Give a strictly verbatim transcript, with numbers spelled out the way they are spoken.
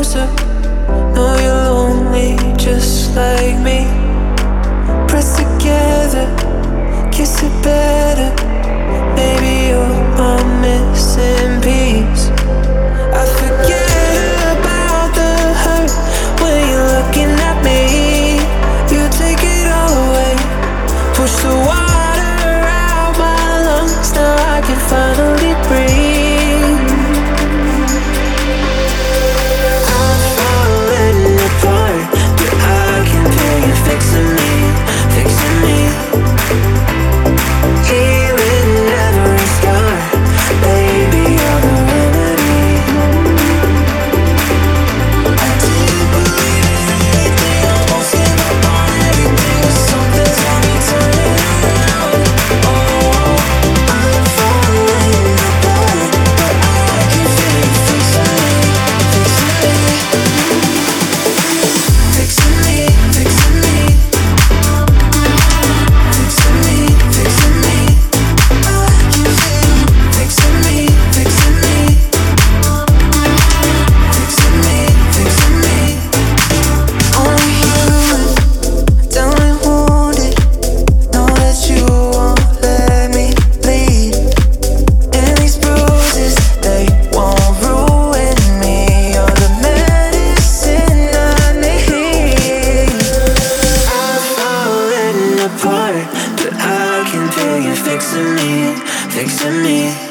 closer. Know you're lonely just like me. Press together, kiss it better. Maybe you're my missing piece. I forget about the hurt when you're looking at me. You take it all away, push the water out my lungs. Now I can finally breathe. I'm falling apart, but I can feel you fixing me, fixing me. Healing every scar, baby, you're the remedy. I didn't believe in anything, almost gave up on everything, but something's got me turning around. Oh, I'm falling apart, but I can feel you fixing me, fixing me. Fixing me, fixing me. Fixing me, fixing me. I can feel you fixing me, fixing me. Fixing me, fixing me. Only human, down and wounded. Know that you won't let me bleed. And these bruises, they won't ruin me. You're the medicine I need. I'm falling apart, but I can feel you fixing me, fixing me.